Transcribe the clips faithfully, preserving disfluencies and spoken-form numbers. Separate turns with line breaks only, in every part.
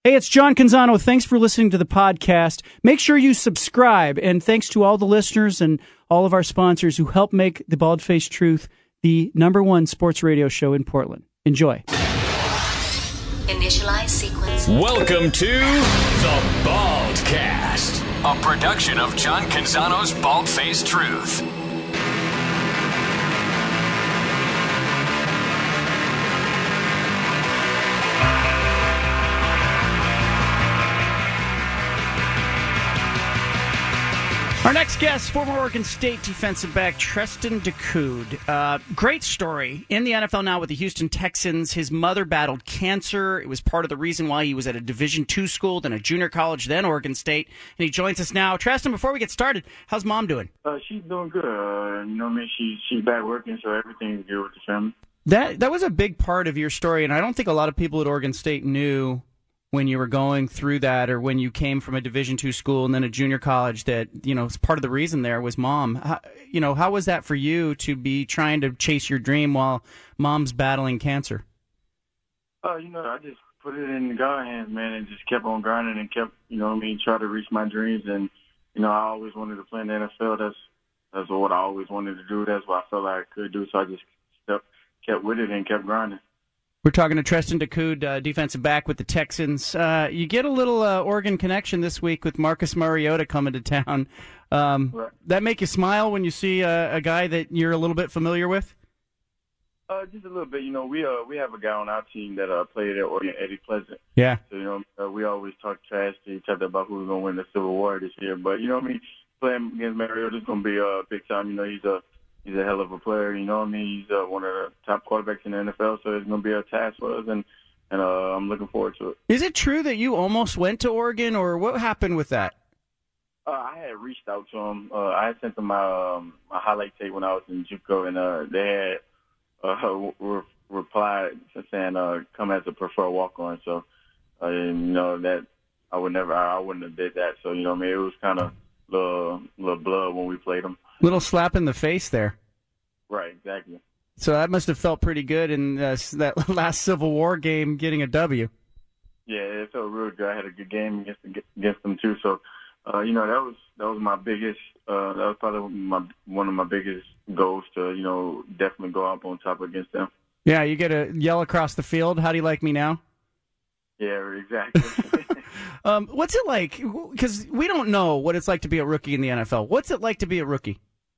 Hey, it's John Canzano. Thanks for listening to the podcast. Make sure you subscribe, and thanks to all the listeners and all of our sponsors who help make The Bald-Faced Truth the number one sports radio show in Portland. Enjoy.
Initialize sequence.
Welcome to The Baldcast, a production of John Canzano's Bald-Faced Truth.
Our next guest, former Oregon State defensive back Treston Decoud. Uh, great story. In the N F L now with the Houston Texans. His mother battled cancer. It was part of the reason why he was at a Division two school, then a junior college, then Oregon State. And he joins us now. Treston, before we get started, how's Mom doing?
Uh, she's doing good. Uh, you know what I mean? She, she's back working, so everything's good with the family.
That, that was a big part of your story, and I don't think a lot of people at Oregon State knew when you were going through that, or when you came from a Division two school and then a junior college, that, you know, part of the reason there was Mom. How, you know, how was that for you to be trying to chase your dream while Mom's battling cancer?
Uh, you know, I just put it in God's hands, man, and just kept on grinding and kept, you know what I mean, try to reach my dreams. And, you know, I always wanted to play in the N F L. That's, that's what I always wanted to do. That's what I felt like I could do. So I just kept, kept with it and kept grinding.
We're talking to Treston Decoud, uh, defensive back with the Texans. Uh, you get a little uh, Oregon connection this week with Marcus Mariota coming to town. Um,
right.
That make you smile when you see a, a guy that you're a little bit familiar with?
Uh, just a little bit. You know, we uh we have a guy on our team that uh played at Oregon, Eddie Pleasant.
Yeah.
So, you know, uh, we always talk trash to each other about who's going to win the Civil War this year. But, you know what I mean, playing against Mariota is going to be a uh, big time. You know, he's a He's a hell of a player, you know what I mean? He's uh, one of the top quarterbacks in the N F L, so it's going to be a task for us, and, and uh, I'm looking forward to it.
Is it true that you almost went to Oregon, or what happened with that?
Uh, I had reached out to him. Uh, I had sent him my, um, my highlight tape when I was in JUCO, and uh, they had uh, re- replied saying uh, come as a preferred walk-on. So, uh, you know, that I would never, I wouldn't have did that. So, you know what I mean? It was kind of little, little blood when we played him.
Little slap in the face there.
Right, exactly.
So that must have felt pretty good in uh, that last Civil War game, getting a W.
Yeah, it felt real good. I had a good game against against them too. So, uh, you know, that was that was my biggest. Uh, that was probably my one of my biggest goals to, you know, definitely go up on top against them.
Yeah, you get to yell across the field. How do you like me now?
Yeah, exactly.
um, what's it like? Because we don't know what it's like to be a rookie in the N F L. What's it like to be a rookie?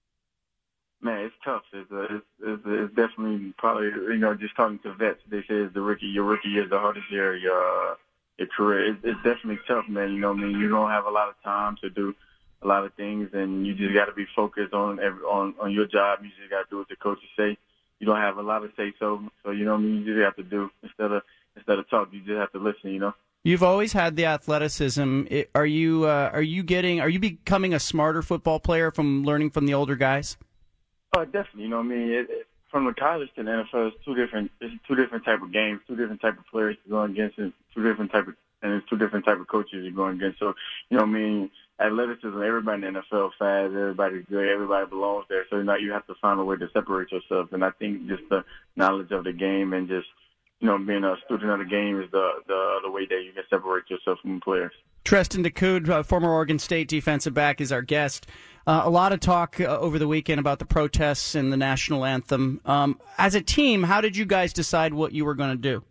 Man, it's tough. It's, uh, it's, it's, it's definitely probably, you know, just talking to vets, they say it's the rookie. Your rookie is the hardest year of your, uh, your career. It's, it's definitely tough, man. You know what I mean? You don't have a lot of time to do a lot of things, and you just got to be focused on every, on, on your job. You just got to do what the coaches say. You don't have a lot of say-so, so you know what I mean? You just have to do. Instead of instead of talk, you just have to listen, you know?
You've always had the athleticism. It, are you uh, are you getting, are you becoming a smarter football player from learning from the older guys?
Uh, definitely. You know what I mean? It, it, from the college to the N F L, it's two different. It's two different type of games, two different type of players you're going against, and two different type of and it's two different type of coaches you're going against. So you know what I mean? Athleticism. Everybody in the N F L fast. Everybody's good. Everybody belongs there. So now you have to find a way to separate yourself. And I think just the knowledge of the game and just, you know, being a student of the game is the the, the way that you can separate yourself from players.
Treston Decoud, uh, former Oregon State defensive back, is our guest. Uh, a lot of talk uh, over the weekend about the protests and the national anthem. Um, as a team, how did you guys decide what you were going to do?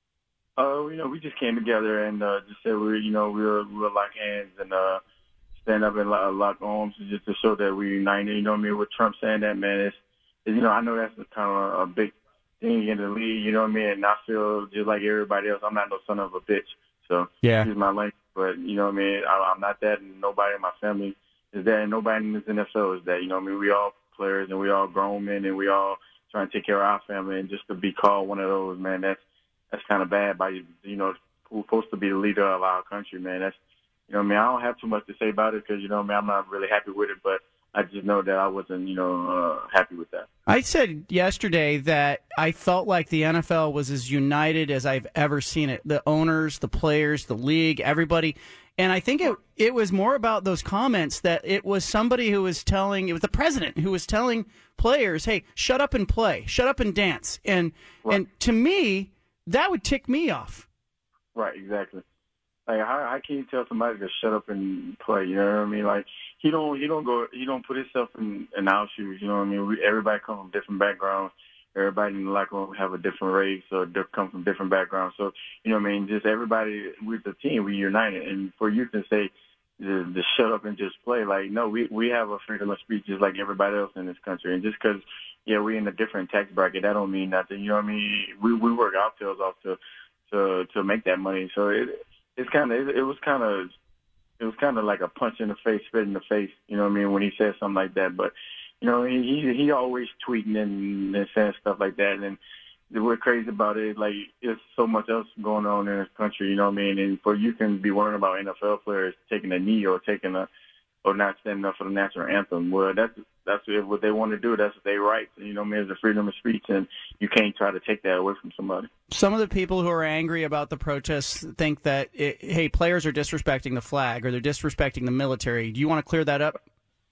Uh, you know, we just came together and uh, just said we, you know, we were we were lock hands and uh, stand up and lock, lock arms just to show that we united. You know what I mean? With Trump saying that, man, it's, it's you know, I know that's a kind of a big thing in the league. You know what I mean? And I feel just like everybody else. I'm not no son of a bitch. So
yeah,
use my language, but you know what I mean. I, I'm not that, and nobody in my family is that, and nobody in this N F L is that. You know what I mean. We all players, and we all grown men, and we all trying to take care of our family. And just to be called one of those, man, that's that's kind of bad. By you know, who's supposed to be the leader of our country, man. That's you know what I mean. I don't have too much to say about it because you know what I mean. I'm not really happy with it, but I just know that I wasn't, you know, uh, happy with that.
I said yesterday that I felt like the N F L was as united as I've ever seen it. The owners, the players, the league, everybody. And I think it it was more about those comments that it was somebody who was telling, it was the president who was telling players, hey, shut up and play, shut up and dance. And,
right.
and to me, that would tick me off.
Right, exactly. Like how, how can you tell somebody to shut up and play? You know what I mean? Like he don't he don't go he don't put himself in, in our shoes. You know what I mean? We, everybody come from different backgrounds. Everybody in the locker room have a different race or come from different backgrounds. So you know what I mean? Just everybody with the team, we united. And for you to say to, to shut up and just play, like no, we we have a freedom of speech just like everybody else in this country. And just because yeah we're in a different tax bracket, that don't mean nothing. You know what I mean? We we work our tails off to to to make that money. So it. It's kind of, it, it was kind of, it was kind of like a punch in the face, spit in the face, you know what I mean, when he said something like that. But, you know, he he, he always tweeting and, and saying stuff like that. And we're crazy about it. Like, there's so much else going on in this country, you know what I mean? And for you can be worrying about N F L players taking a knee or taking a, or not standing up for the national anthem. Well, that's that's what they want to do. That's what they right. You know what I mean? It's a freedom of speech, and you can't try to take that away from somebody.
Some of the people who are angry about the protests think that, it, hey, players are disrespecting the flag or they're disrespecting the military. Do you want to clear that up?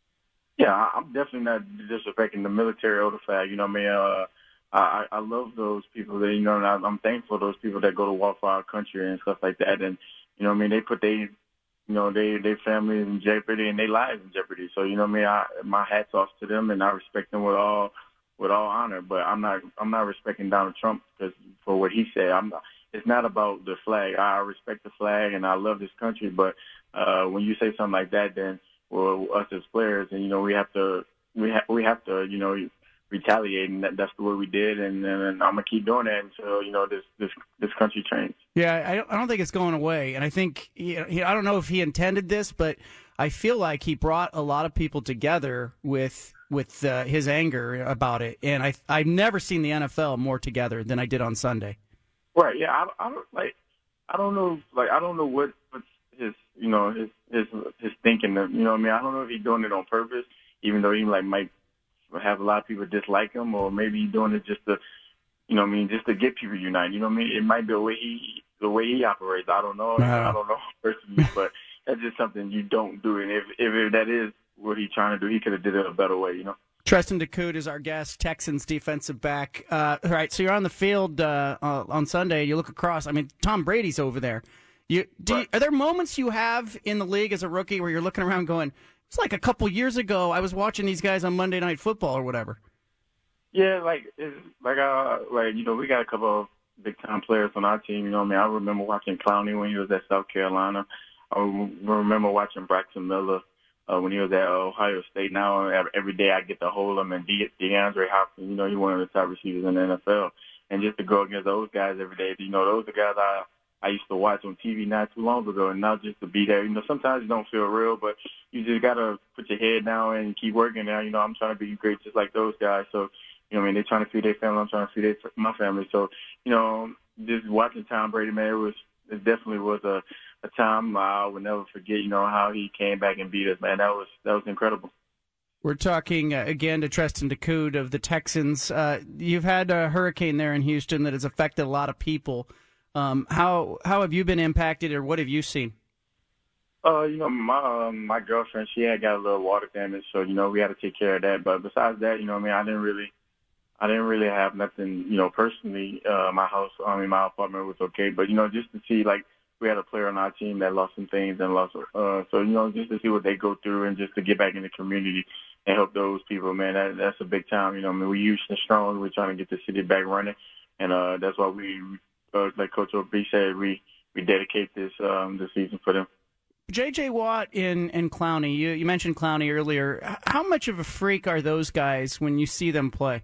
Yeah, I'm definitely not disrespecting the military or the flag. You know what I mean? Uh, I, I love those people that, you know, and I, I'm thankful for those people that go to war for our country and stuff like that. And, you know what I mean? They put they You know, they they families in jeopardy and their lives in jeopardy. So you know what I mean. I, my hats off to them, and I respect them with all with all honor. But I'm not I'm not respecting Donald Trump because for what he said. I'm not, it's not about the flag. I respect the flag and I love this country. But uh, when you say something like that, then well, us as players, and you know, we have to we have we have to you know retaliate, and that, that's the way we did. And, and I'm gonna keep doing that until you know this this this country changes.
Yeah, I don't, I don't think it's going away, and I think you know, he, I don't know if he intended this, but I feel like he brought a lot of people together with with uh, his anger about it, and I I've never seen the N F L more together than I did on Sunday.
Right? Yeah, I, I don't like I don't know like I don't know what what's his you know his his his thinking. You know what I mean? I don't know if he's doing it on purpose, even though he like might have a lot of people dislike him, or maybe he's doing it just to. You know what I mean? Just to get people united. You know what I mean? It might be the way he the way he operates. I don't know.
Wow.
I don't know personally, but that's just something you don't do. And if if that is what he's trying to do, he could have did it a better way. You know.
Treston Decoud is our guest, Texans defensive back. Uh, all right, so you're on the field uh, uh, on Sunday. You look across. I mean, Tom Brady's over there. You, do you, are there moments you have in the league as a rookie where you're looking around going, it's like a couple years ago I was watching these guys on Monday Night Football or whatever?
Yeah, like it's like uh like you know we got a couple of big time players on our team. You know what I mean? I remember watching Clowney when he was at South Carolina. I remember watching Braxton Miller uh, when he was at Ohio State. Now every day I get to hold him, and De- DeAndre Hopkins. You know he's one of the top receivers in the N F L, and just to go against those guys every day. You know those are guys I I used to watch on T V not too long ago, and now just to be there. You know sometimes it don't feel real, but you just gotta put your head down and keep working. Now you know I'm trying to be great just like those guys. So. You know what I mean? They're trying to feed their family. I'm trying to feed their, my family. So, you know, just watching Tom Brady, man, it was it definitely was a, a time I will never forget, you know, how he came back and beat us, man. That was that was incredible.
We're talking, uh, again, to Treston Decoud of the Texans. Uh, you've had a hurricane there in Houston that has affected a lot of people. Um, how how have you been impacted, or what have you seen?
Uh, you know, my um, my girlfriend, she had got a little water damage, so, you know, we had to take care of that. But besides that, you know what I mean, I didn't really – I didn't really have nothing, you know, personally. Uh, my house, I mean, my apartment was okay. But, you know, just to see, like, we had a player on our team that lost some things and lost, uh, so, you know, just to see what they go through and just to get back in the community and help those people, man, that, that's a big time. You know, I mean, we Houston strong. We're trying to get the city back running. And uh, that's why we, uh, like Coach O B said, we, we dedicate this um, this season for them.
J J. Watt and, and Clowney, you, you mentioned Clowney earlier. How much of a freak are those guys when you see them play?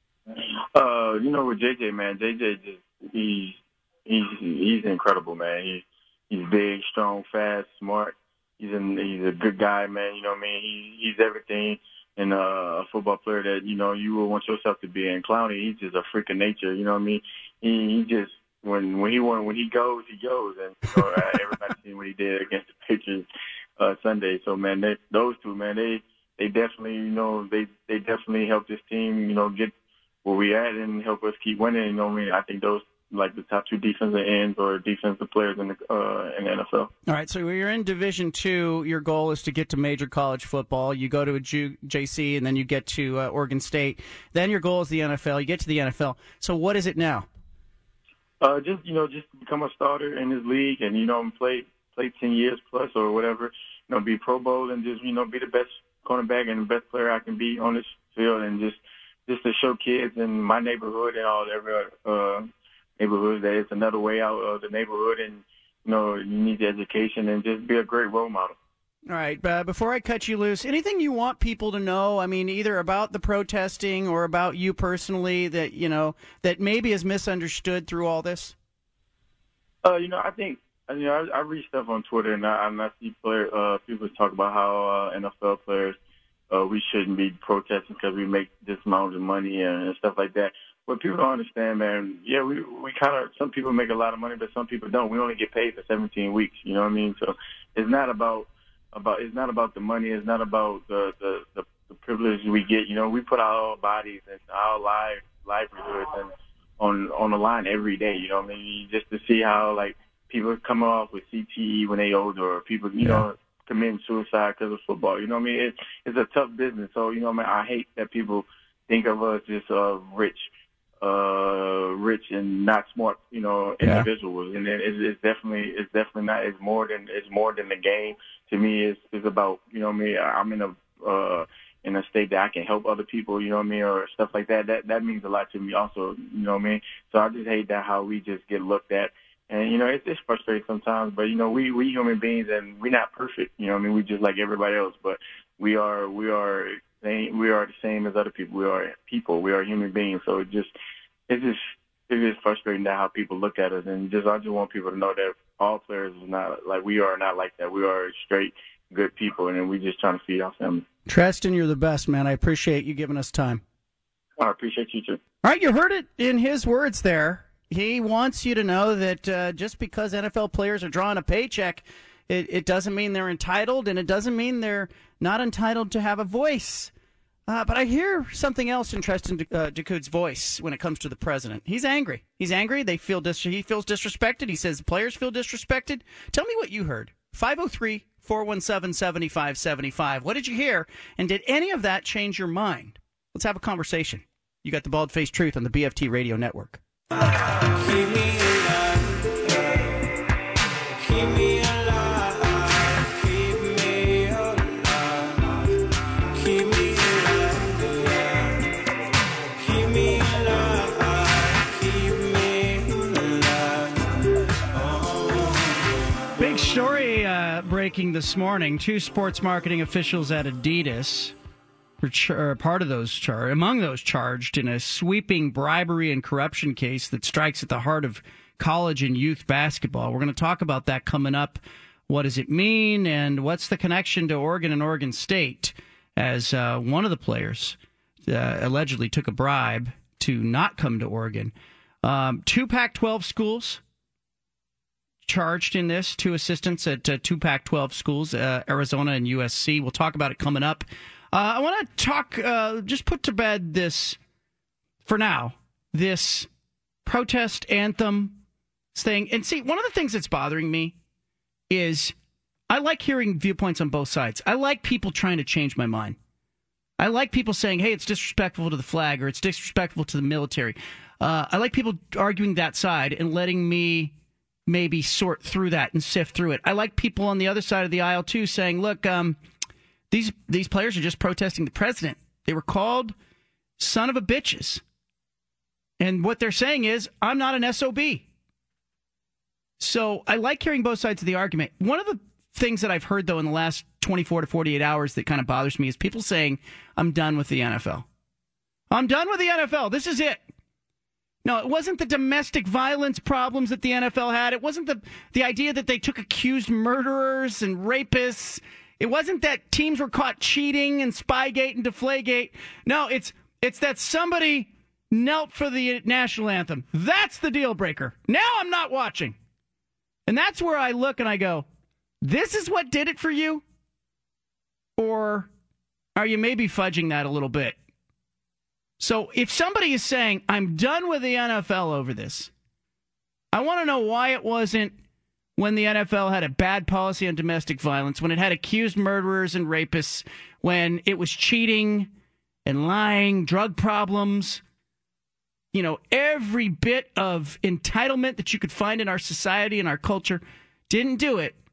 Uh, you know, with J J, man, J J just he's he's he's incredible, man. He's he's big, strong, fast, smart. He's an, he's a good guy, man. You know what I mean? He, he's everything in a, a football player that you know you would want yourself to be. And Clowney, he's just a freak of nature. You know what I mean? He, he just when when he when he goes, he goes. And you know, everybody seen what he did against the Patriots uh, Sunday. So man, they, those two, man, they they definitely you know they they definitely helped this team, you know, get where we at and help us keep winning. You know what I mean? I think those like the top two defensive ends or defensive players in the uh, in the N F L.
All right, so you're in Division Two. Your goal is to get to major college football. You go to a J C, and then you get to uh, Oregon State. Then your goal is the N F L. You get to the N F L. So what is it now?
Uh, just you know, just become a starter in this league, and you know, play play ten years plus or whatever, you know, be Pro Bowl and just, you know, be the best cornerback and the best player I can be on this field, and just just to show kids in my neighborhood and all every uh, neighborhoods that it's another way out of the neighborhood, and, you know, you need the education and just be a great role model.
All right. Uh, before I cut you loose, anything you want people to know? I mean, either about the protesting or about you personally that, you know, that maybe is misunderstood through all this?
Uh, you know, I think, you know, I, I read stuff on Twitter, and I, I see player, uh, people talk about how uh, N F L players, uh, we shouldn't be protesting because we make this amount of money and, and stuff like that. What people don't understand, man, yeah, we we kind of, some people make a lot of money, but some people don't. We only get paid for seventeen weeks, you know what I mean? So it's not about, about it's not about the money. It's not about the, the, the, the privilege we get. You know, we put our bodies and our lives, livelihoods and on on the line every day, you know what I mean? Just to see how, like, people come off with C T E when they older, or people, you yeah. know, committing suicide because of football. You know what I mean? It's, it's a tough business. So, you know what I mean? I hate that people think of us as uh, rich, uh, rich and not smart, you know, individuals. Yeah. And it's, it's definitely, it's definitely not. It's more than, it's more than the game. To me, it's, it's about, you know what I mean? I'm in a, uh, in a state that I can help other people, you know what I mean, or stuff like that. That that means a lot to me also, you know what I mean? So I just hate that how we just get looked at. And, you know, it's, it's frustrating sometimes, but, you know, we, we human beings, and we're not perfect, you know what I mean? We just like everybody else, but we are, we are, we are the same as other people. We are people. We are human beings. So it just, it's just, it is frustrating that how people look at us. And just, I just want people to know that all players is not, like, we are not like that. We are straight, good people, and we just trying to feed our family.
Treston, you're the best, man. I appreciate you giving us time.
I appreciate you, too.
All right, you heard it in his words there. He wants you to know that uh, just because N F L players are drawing a paycheck, it, it doesn't mean they're entitled, and it doesn't mean they're not entitled to have a voice. Uh, but I hear something else in Treston uh, Jakud's voice when it comes to the president. He's angry. He's angry. They feel dis- He feels disrespected. He says the players feel disrespected. Tell me what you heard. five oh three, four one seven, seven five seven five. What did you hear? And did any of that change your mind? Let's have a conversation. You got the Bald-Faced Truth on the B F T Radio Network.
Keep me alive. Keep me alive. Keep me alive. Keep me alive. Keep me alive. Keep me alive. Oh.
Big story uh, breaking this morning. Two sports marketing officials at Adidas are part of those char- among those charged in a sweeping bribery and corruption case that strikes at the heart of college and youth basketball. We're going to talk about that coming up. What does it mean, and what's the connection to Oregon and Oregon State, as uh, one of the players uh, allegedly took a bribe to not come to Oregon. Um, two Pac twelve schools charged in this, two assistants at uh, two Pac twelve schools, uh, Arizona and U S C. We'll talk about it coming up. Uh, I want to talk, uh, just put to bed this, for now, this protest anthem thing. And see, one of the things that's bothering me is I like hearing viewpoints on both sides. I like people trying to change my mind. I like people saying, hey, it's disrespectful to the flag, or it's disrespectful to the military. Uh, I like people arguing that side and letting me maybe sort through that and sift through it. I like people on the other side of the aisle, too, saying, look, um, These these players are just protesting the president. They were called son of a bitches. And what they're saying is, I'm not an S O B. So I like hearing both sides of the argument. One of the things that I've heard, though, in the last twenty-four to forty-eight hours that kind of bothers me is people saying, I'm done with the N F L. I'm done with the N F L. This is it. No, it wasn't the domestic violence problems that the N F L had. It wasn't the, the idea that they took accused murderers and rapists. It wasn't that teams were caught cheating and Spygate and Deflategate. No, it's it's that somebody knelt for the national anthem. That's the deal breaker. Now I'm not watching. And that's where I look and I go, this is what did it for you? Or are you maybe fudging that a little bit? So if somebody is saying, I'm done with the N F L over this, I want to know why it wasn't when the N F L had a bad policy on domestic violence, when it had accused murderers and rapists, when it was cheating and lying, drug problems, you know, every bit of entitlement that you could find in our society and our culture, didn't do it.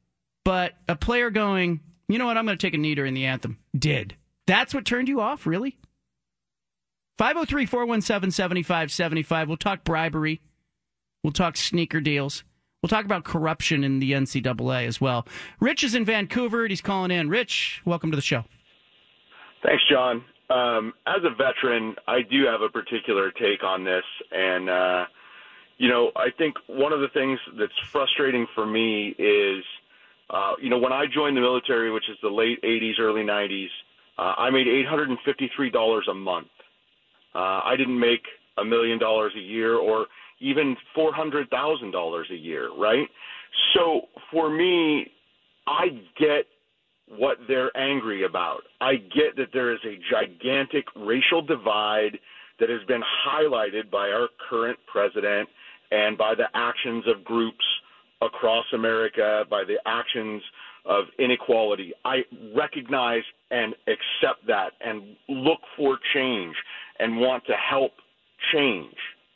but a player going, you know what, I'm going to take a knee during the anthem, did. That's what turned you off, really? five oh three, four one seven, seven five seven five. We'll talk bribery. We'll talk sneaker deals. We'll talk about corruption in the N C double A as well. Rich is in Vancouver, and he's calling in. Rich, welcome to the show.
Thanks, John. Um, as a veteran, I do have a particular take on this. And, uh, you know, I think one of the things that's frustrating for me is, uh, you know, when I joined the military, which is the late eighties, early nineties, uh, I made eight hundred fifty-three dollars a month. Uh, I didn't make a million dollars a year or even four hundred thousand dollars a year, right? So for me, I get what they're angry about. I get that there is a gigantic racial divide that has been highlighted by our current president and by the actions of groups across America, by the actions of inequality. I recognize and accept that and look for change and want to help change.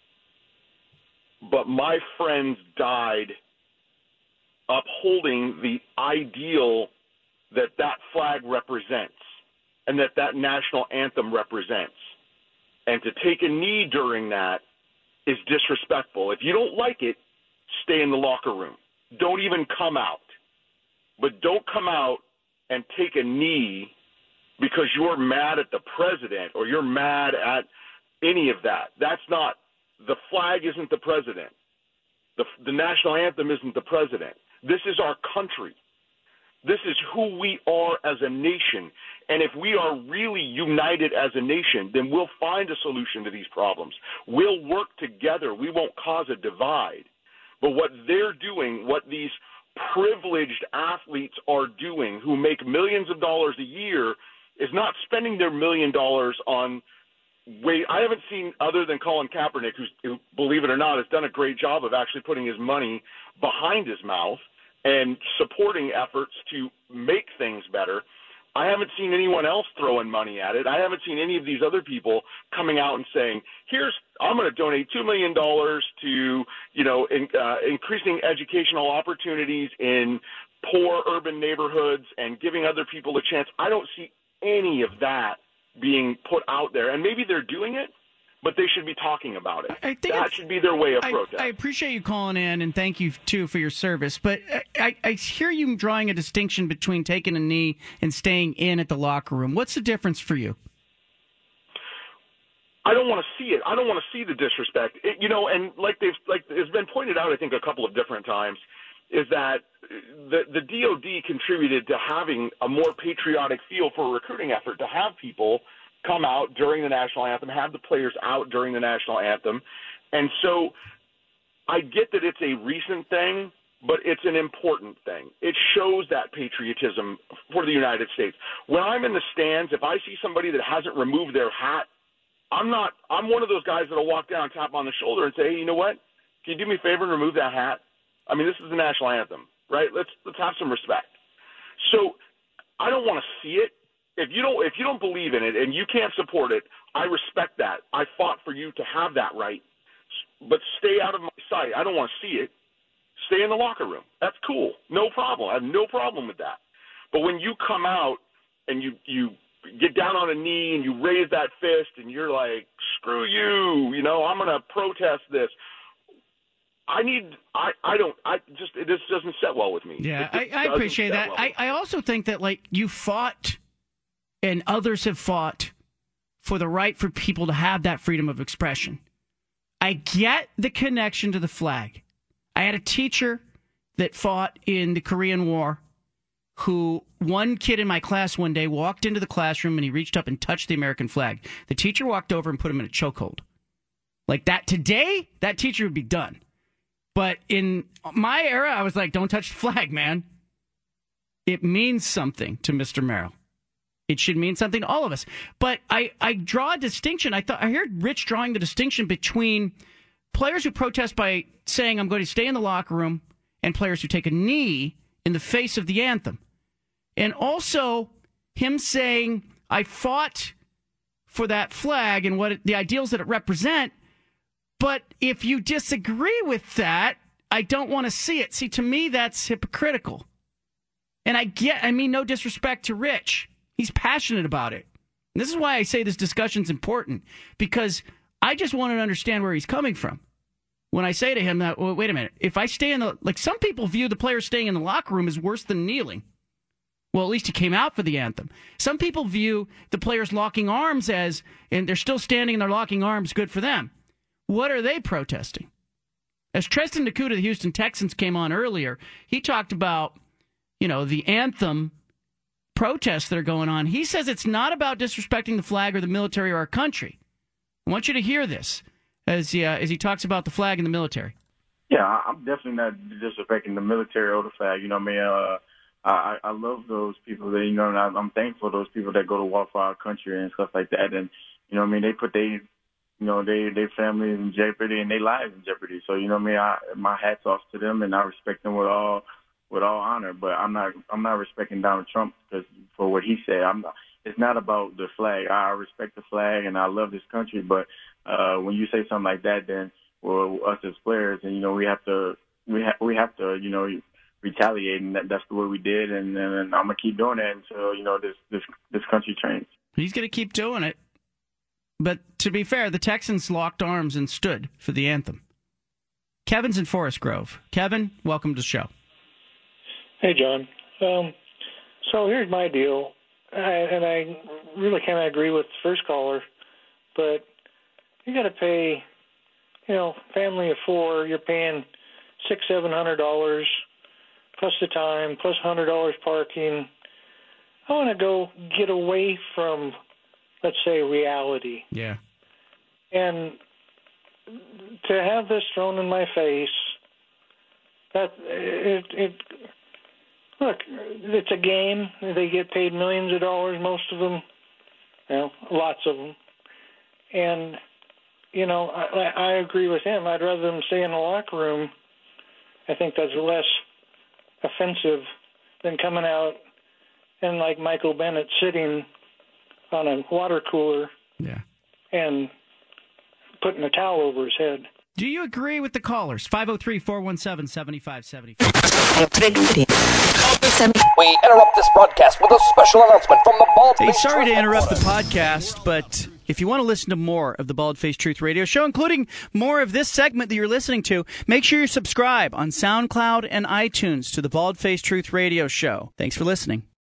But my friends died upholding the ideal that that flag represents and that that national anthem represents. And to take a knee during that is disrespectful. If you don't like it, stay in the locker room. Don't even come out. But don't come out and take a knee because you're mad at the president or you're mad at any of that. That's not – the flag isn't the president. The, the national anthem isn't the president. This is our country. This is who we are as a nation. And if we are really united as a nation, then we'll find a solution to these problems. We'll work together. We won't cause a divide. But what they're doing, what these privileged athletes are doing who make millions of dollars a year is not spending their million dollars on wait. I haven't seen, other than Colin Kaepernick, who's, who, believe it or not, has done a great job of actually putting his money behind his mouth and supporting efforts to make things better. I haven't seen anyone else throwing money at it. I haven't seen any of these other people coming out and saying, here's, I'm going to donate two million dollars to, you know, in, uh, increasing educational opportunities in poor urban neighborhoods and giving other people a chance. I don't see any of that being put out there. And maybe they're doing it, but they should be talking about it.
I think
that should be their way of
I,
protest.
I appreciate you calling in, and thank you, too, for your service. But I, I hear you drawing a distinction between taking a knee and staying in at the locker room. What's the difference for you?
I don't want to see it. I don't want to see the disrespect. It, you know, and like they've like it's been pointed out, I think, a couple of different times, is that the the D O D contributed to having a more patriotic feel for a recruiting effort, to have people come out during the national anthem, have the players out during the national anthem. And so I get that it's a recent thing, but it's an important thing. It shows that patriotism for the United States. When I'm in the stands, if I see somebody that hasn't removed their hat, I'm not – I'm one of those guys that will walk down, tap on the shoulder and say, hey, you know what? Can you do me a favor and remove that hat? I mean, this is the national anthem, right? Let's let's have some respect. So I don't want to see it. If you don't if you don't believe in it and you can't support it, I respect that. I fought for you to have that right. But stay out of my sight. I don't want to see it. Stay in the locker room. That's cool. No problem. I have no problem with that. But when you come out and you you get down on a knee and you raise that fist and you're like, screw you, you know, I'm going to protest this. I need, I, I don't, I just, this doesn't set well with me.
Yeah, I, I appreciate that. Well I, I also think that, like, you fought and others have fought for the right for people to have that freedom of expression. I get the connection to the flag. I had a teacher that fought in the Korean War who, one kid in my class one day walked into the classroom and he reached up and touched the American flag. The teacher walked over and put him in a chokehold. Like that today, that teacher would be done. But in my era, I was like, don't touch the flag, man. It means something to Mister Merrill. It should mean something to all of us. But I, I draw a distinction. I thought I heard Rich drawing the distinction between players who protest by saying, I'm going to stay in the locker room, and players who take a knee in the face of the anthem. And also him saying, I fought for that flag and what it, the ideals that it represent. But if you disagree with that, I don't want to see it. See, to me, that's hypocritical. And I get, I mean, no disrespect to Rich. He's passionate about it. And this is why I say this discussion's important, because I just want to understand where he's coming from. When I say to him that, well, wait a minute, if I stay in the, like some people view the players staying in the locker room as worse than kneeling. Well, at least he came out for the anthem. Some people view the players locking arms as, and they're still standing and they're locking arms, good for them. What are they protesting? As Tristan Nakuda, the Houston Texans, came on earlier, he talked about, you know, the anthem protests that are going on. He says it's not about disrespecting the flag or the military or our country. I want you to hear this as he, uh, as he talks about the flag and the military.
Yeah, I'm definitely not disrespecting the military or the flag. You know what I mean? Uh, I, I love those people that, you know, and I, I'm thankful for those people that go to war for our country and stuff like that. And, you know what I mean? They put their, you know, they, their families in jeopardy and their lives in jeopardy. So, you know what I mean? I, my hat's off to them, and I respect them with all, with all honor. But I'm not, I'm not respecting Donald Trump because for what he said. I'm not, it's not about the flag. I respect the flag and I love this country. But uh, when you say something like that, then well, us as players, and you know, we have to, we have, we have to, you know, retaliate, and that, that's the way we did. And, and I'm gonna keep doing that until you know this, this, this country changes.
He's gonna keep doing it. But to be fair, the Texans locked arms and stood for the anthem. Kevin's in Forest Grove. Kevin, welcome to the show.
Hey, John. Um, so here's my deal, I, and I really kind of agree with the first caller, but you got to pay, you know, family of four, you're paying six, seven hundred dollars plus the time, plus a hundred dollars parking. I want to go get away from, let's say, reality.
Yeah.
And to have this thrown in my face, that it, it look, it's a game. They get paid millions of dollars, most of them, you know, lots of them. And, you know, I, I agree with him. I'd rather them stay in the locker room. I think that's less offensive than coming out and like Michael Bennett sitting on a water cooler
yeah.
and putting a towel over his head.
Do you agree with the callers? five oh three, four one seven, seven five seven five.
We interrupt this broadcast with a special announcement from the Bald
Hey,
Face
sorry to
Truth
interrupt the
Headquarters.
podcast, but if you want to listen to more of the Bald Face Truth Radio Show, including more of this segment that you're listening to, make sure you subscribe on SoundCloud and iTunes to the Bald Face Truth Radio Show. Thanks for listening.